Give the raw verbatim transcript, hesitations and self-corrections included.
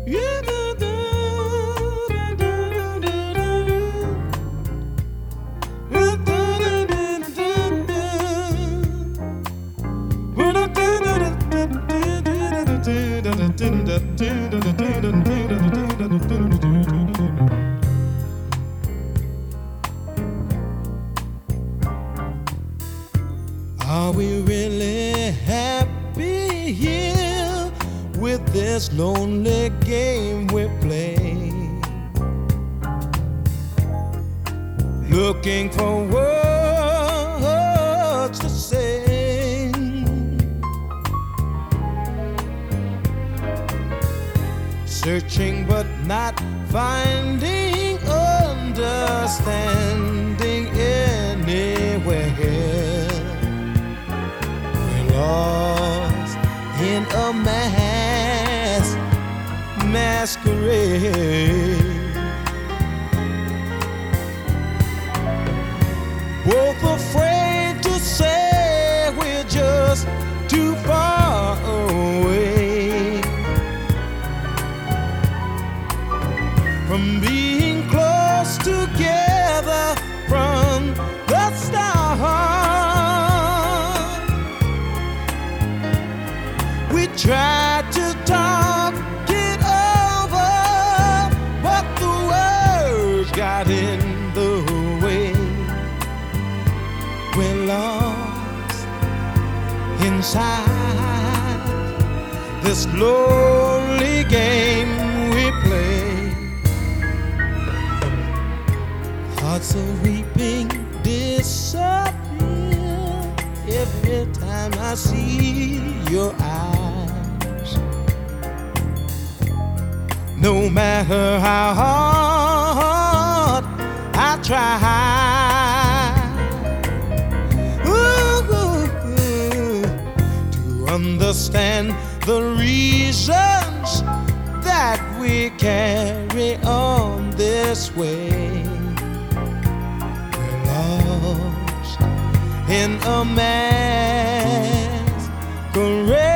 Yeah, da, da, da, da, da, da, da, da, da, da, are we really happy here with this lonely game we play? Looking for words to say, searching but not finding understanding anywhere. We're lost in a mass masquerade, both afraid to say we're just too far away from being close together from the start. We tried to talk it over, but the words got in the way. We're lost inside this lonely game we play. Hearts are weeping disappear every time I see your eyes. No matter how hard I try to understand the reasons that we carry on this way. We're lost in a masquerade.